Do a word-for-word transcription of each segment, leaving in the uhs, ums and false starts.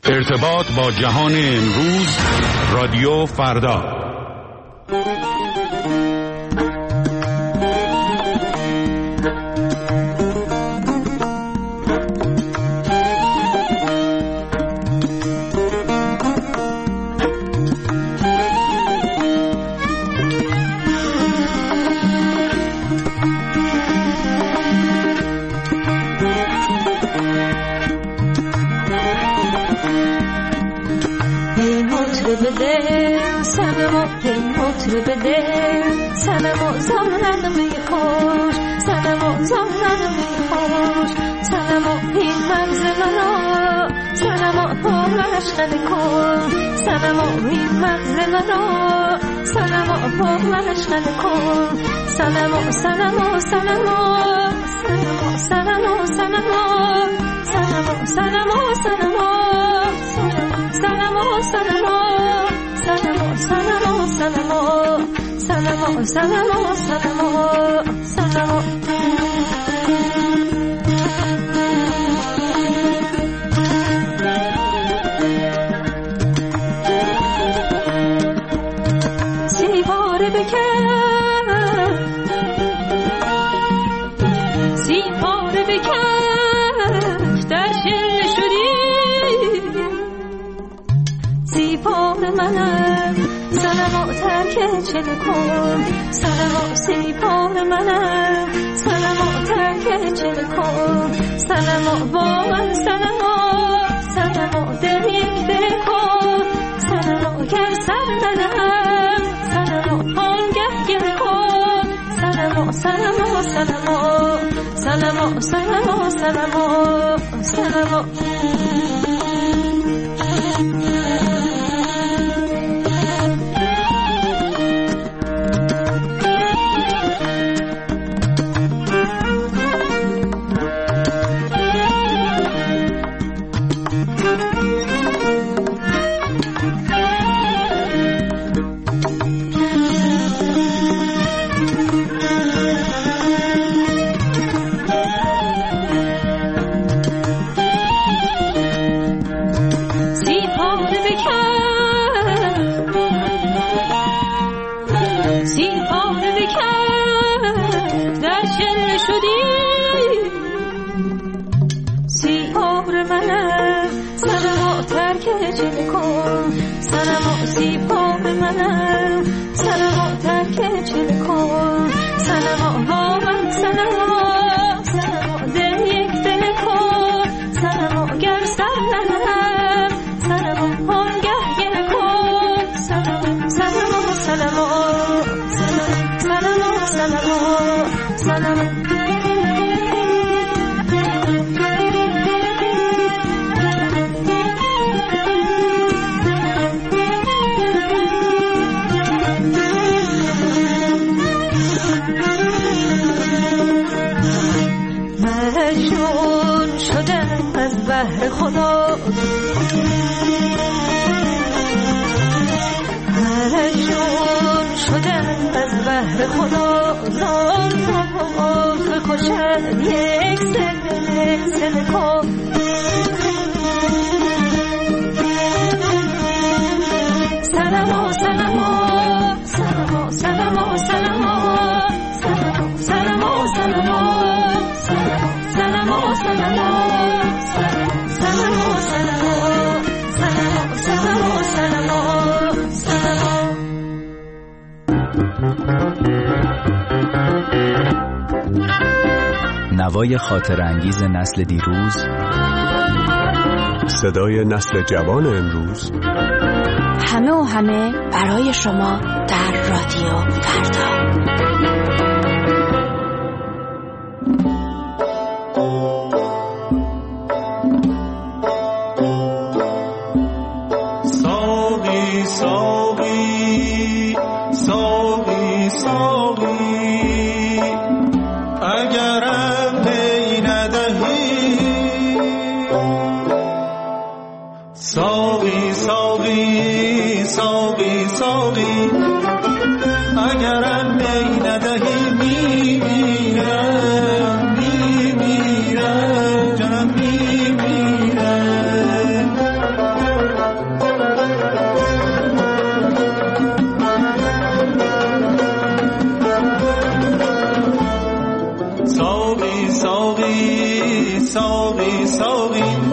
ارتباط با جهان امروز، رادیو فردا. بده سلام زارن میخوش سلام زارن میخوش سلام این منزل را سلام پرش کن سلام این منزل را سلام پرش کن سلام سلام سلام سلام سلام سلام سلام سلام سلام سلام سلام سلام سلام سلام سلام سلام سلام سلام سیباره بکن سیباره بکن در شل شدی سیباره منم سلام ترک چل کن سلام سیپار منم سلام ترک چل کن سلام با من سلام سلام دل یک دل کن سلام گر سر ندهم سلام آنگه گل کن سلام سلام سلام سلام سلام سلام سلام خدا مجنون شدم از بحر خدا زان رو خوشم یک سل سل کن سلام سلام سلام سلام سلام سلام سلام سلام سلام سلام نوای خاطر انگیز نسل دیروز، صدای نسل جوان امروز، همه و همه برای شما در رادیو فردا.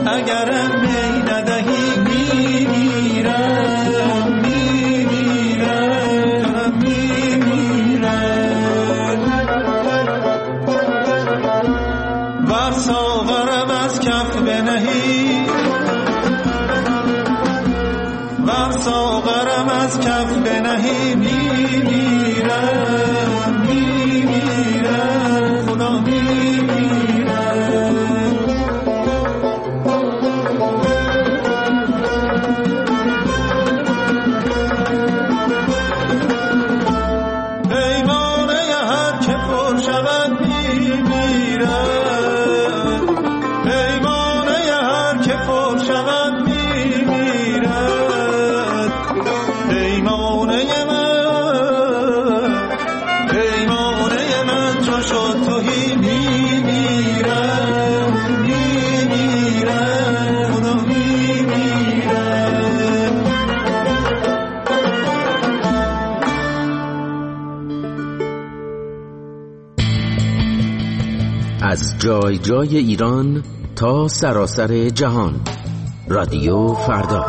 اگرم می ندهی میمیرم میمیرم میمیرم بر ساغرم از کف بنهی بر ساغرم از کف بنهی میمیرم میمیرم خدا میمیرم پیمانه هر که پر شود میمیرم پیمانه هر که پر شود میمیرد پیمانه من پیمانه من چون شد توهی میمیرم میمیرم خدا میمیرم از جای جای ایران تا سراسر جهان. رادیو فردا.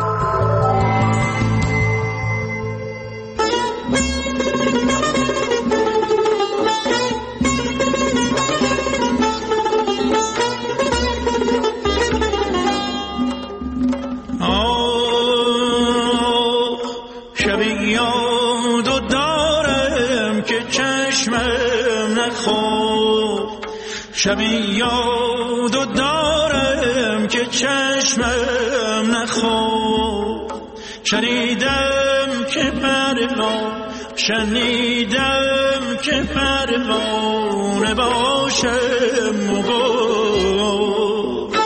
شبی یادو دارم که چشمم نخورد شبی یادو دارم که چشمم نخورد شنیدم که پروانه شنیدم که پروانه باشم و گفت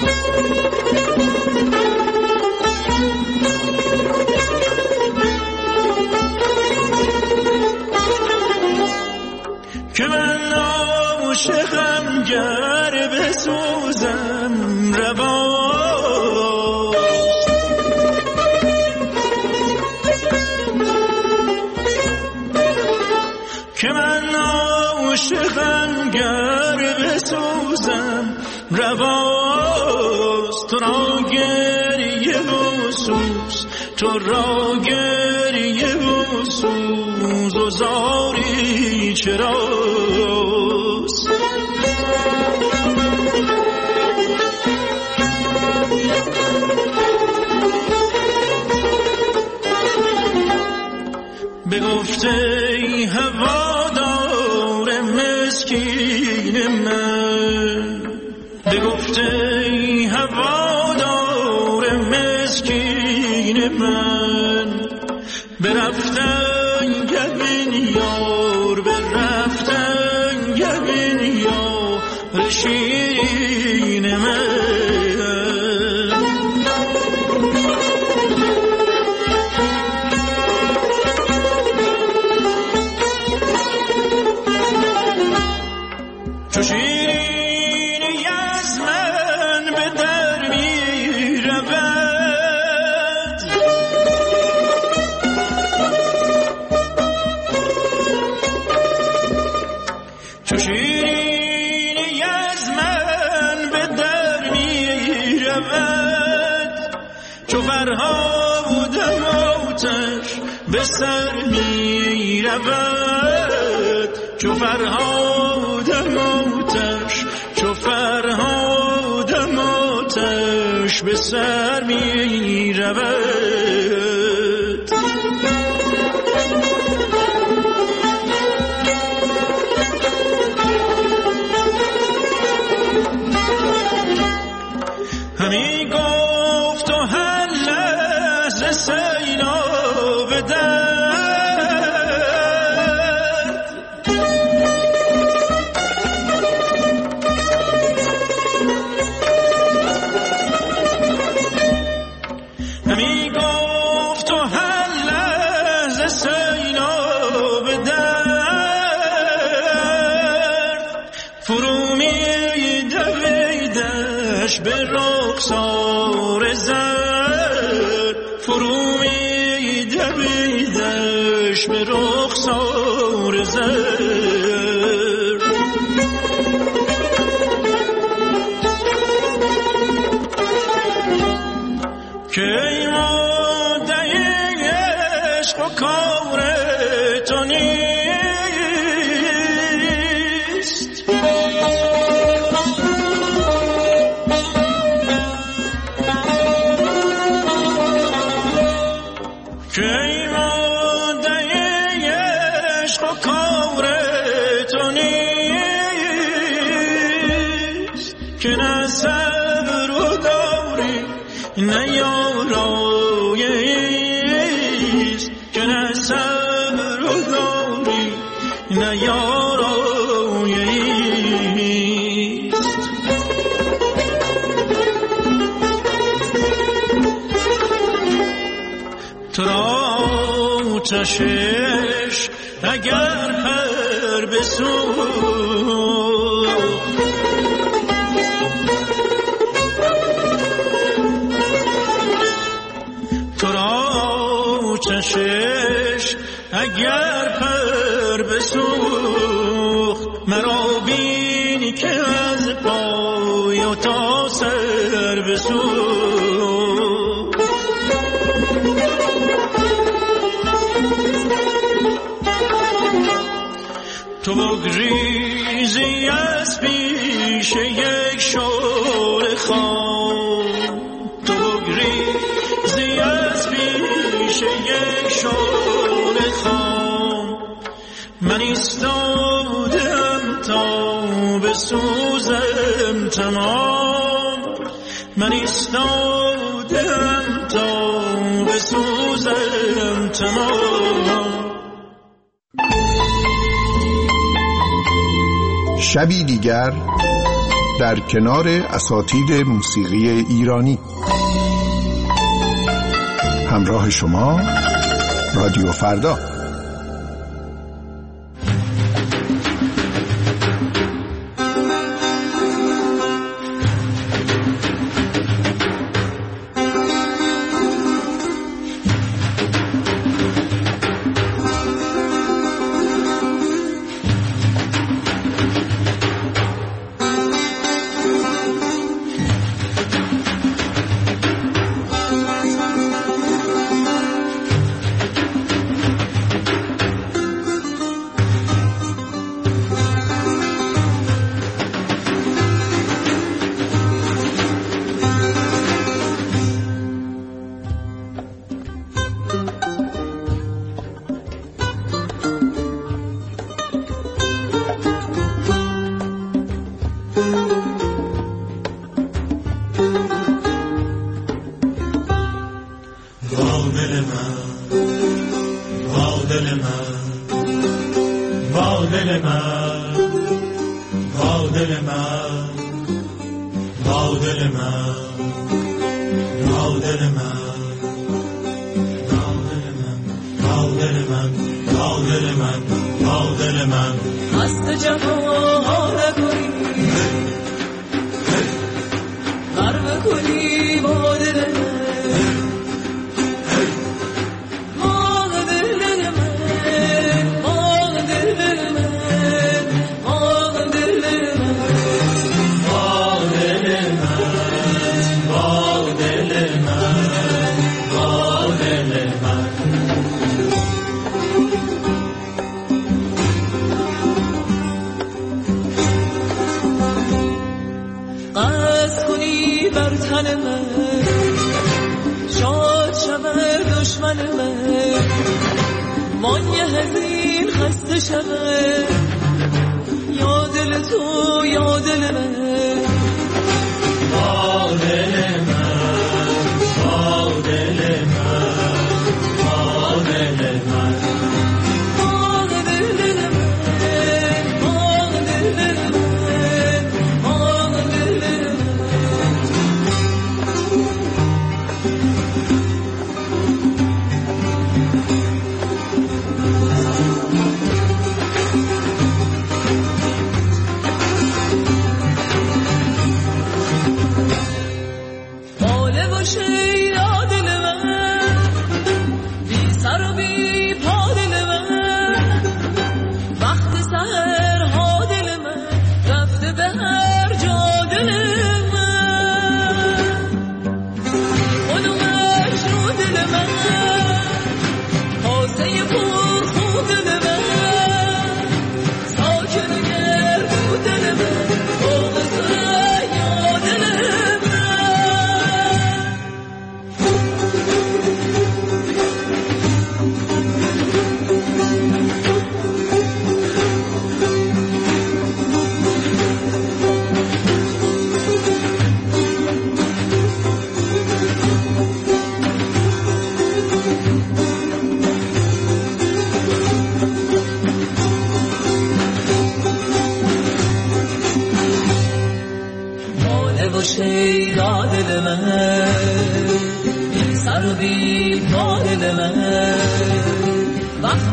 که من عاشقم گر بسوزم رواست که من عاشقم گر بسوزم رواست تو را گریه و سوز تو را گریه و سوز و زاری چراست بگفته ای هوادار مسکین من بگفته ای هوادار مسکین من برفتن گبین یار برفتن گبین یار شیرین من چو شیرینی از من به در می رود چو شیرینی از من به در می رود چو فرهادم آتش به سر می رود چو فرهادم آتش چو فرهادم آتش به سر می رود همی گفت و هر لحظه سیلاب درد همی گفت و هر لحظه سیلاب درد فرو می دویدش به رخسار زرد فرو می دویدش به رخسار زرد که ای ماده عشق و کار تو نیست. که ای ماده عشق و کار تو نیست، که نه صبر و داری نه یاراییست، که نه صبر و داری نه یاراییست. تو را چشش اگر پر بسوخت، تو را چشش اگر پر بسوخت، مرا بینی که از پای و تا سر بسوخت. تو بگریزی از پیش یک شعله خام، تو بگریزی از پیش یک شعله خام، من ایستادم تا بسوزم تمام، من ایستادم تا بسوزم تمام. شبی دیگر در کنار اساتید موسیقی ایرانی. همراه شما رادیو فردا.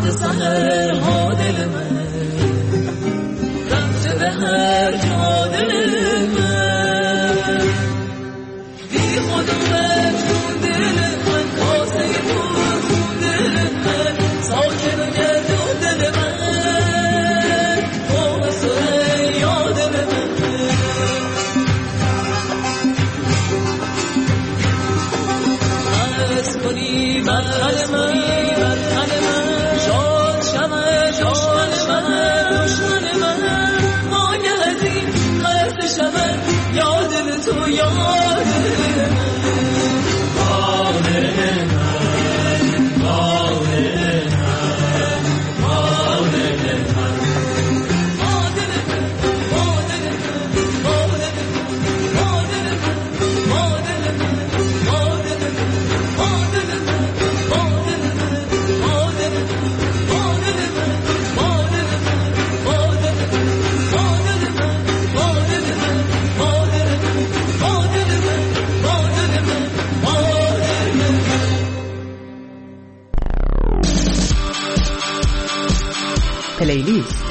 از سحرها دل من رفته به هر جا دل من بی خودم رفتون دل من کاسه پر کن دل من ساکن و گردون دل من قوم سریا دل من از کنی بر تن من بر تن من شاد شمه دشمن من دشمن من مانه از این خرس شمه یاد تو یاد پلیلیست.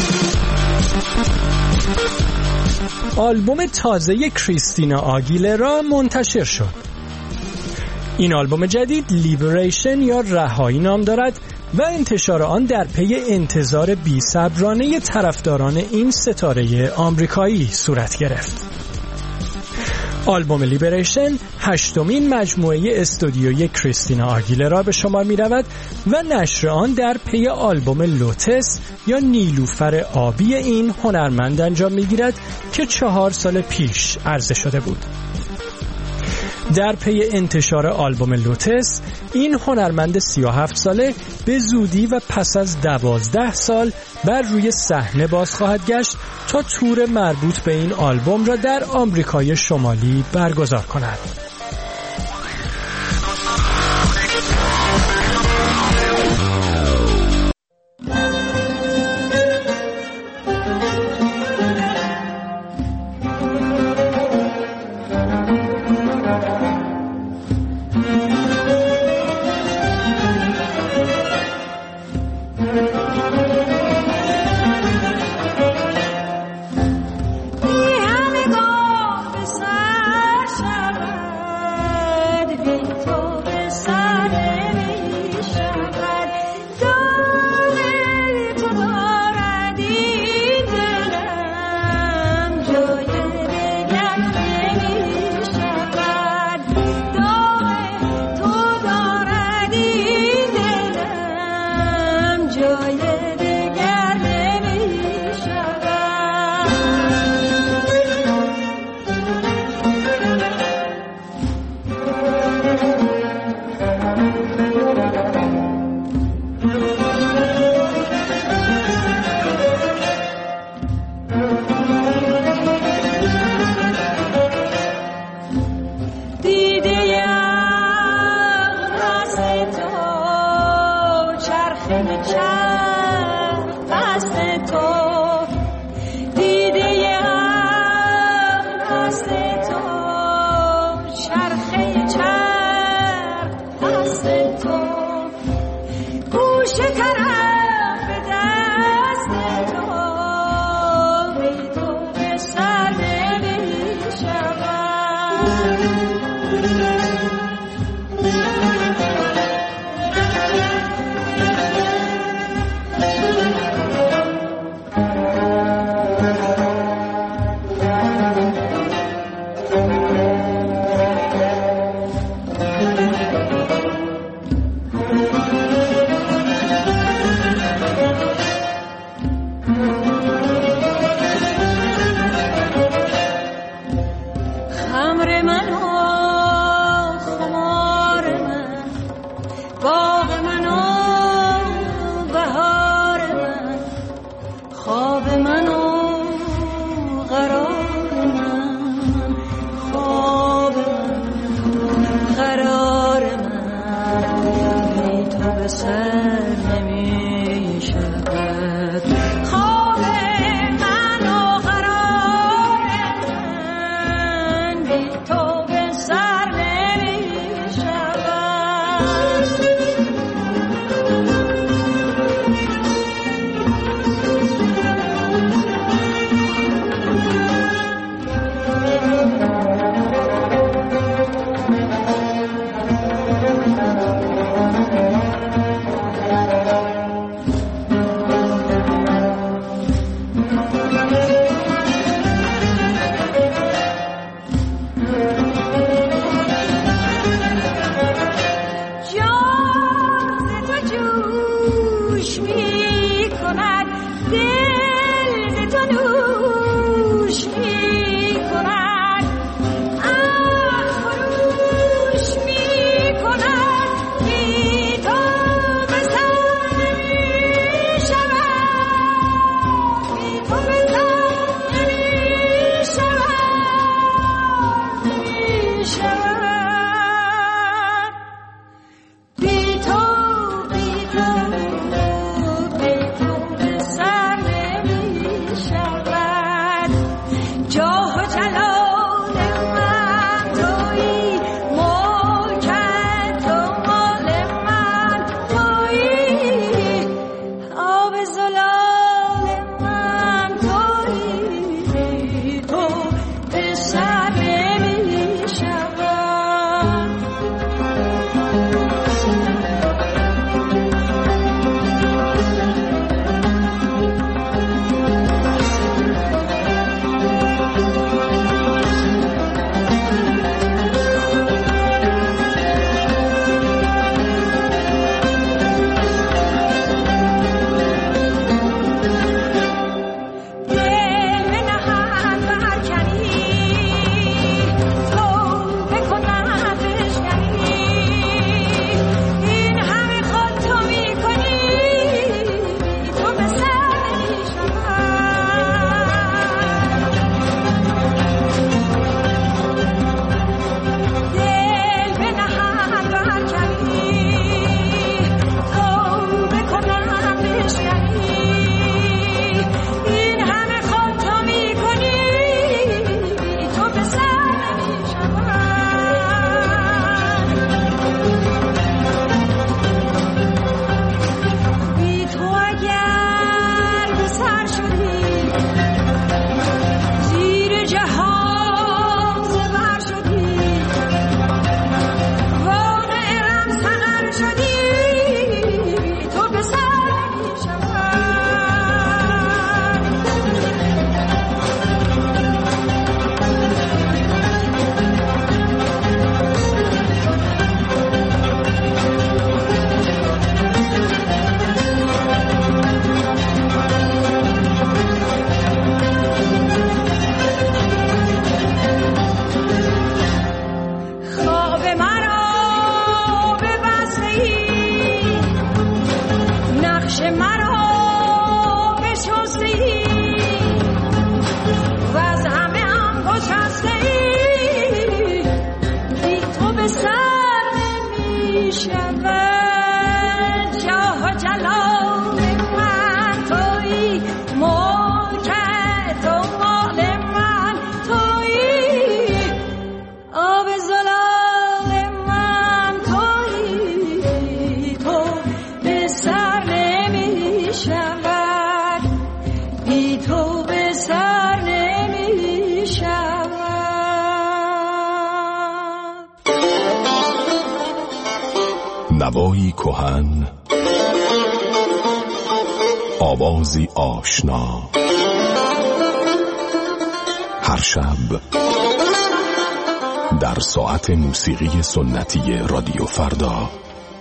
آلبوم تازه کریستینا آگیلرا منتشر شد. این آلبوم جدید لیبریشن یا رهایی نام دارد و انتشار آن در پی انتظار بی‌صبرانه طرفداران این ستاره آمریکایی صورت گرفت. آلبوم لیبریشن هشتمین مجموعه استودیویی کریستینا آگیلرا به شمار می رود و نشر آن در پی آلبوم لوتس یا نیلوفر آبی این هنرمند انجام می گیرد که چهار سال پیش عرضه شده بود. در پی انتشار آلبوم لوتس این هنرمند سی و هفت ساله به زودی و پس از دوازده سال بر روی صحنه باز خواهد گشت تا تور مربوط به این آلبوم را در آمریکای شمالی برگزار کند. نقش مرا بشسته ای و از همه هم گسسته ای، بی تو به سر نمی شود جاه و جلال من تویی، ملک تو مال من تویی، آب زلال من تویی، تو به سر نمی شود، بی تو به سر نمی شود. نوایی کهن، آوازی آشنا، هر شب در ساعت موسیقی سنتی رادیو فردا.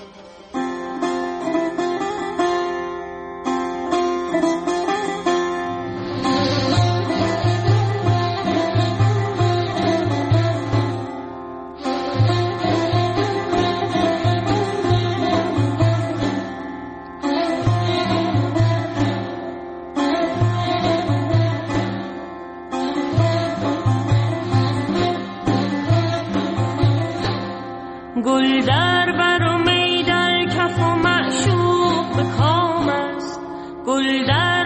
گل در بر و می در کف و معشوق به کام است، گل در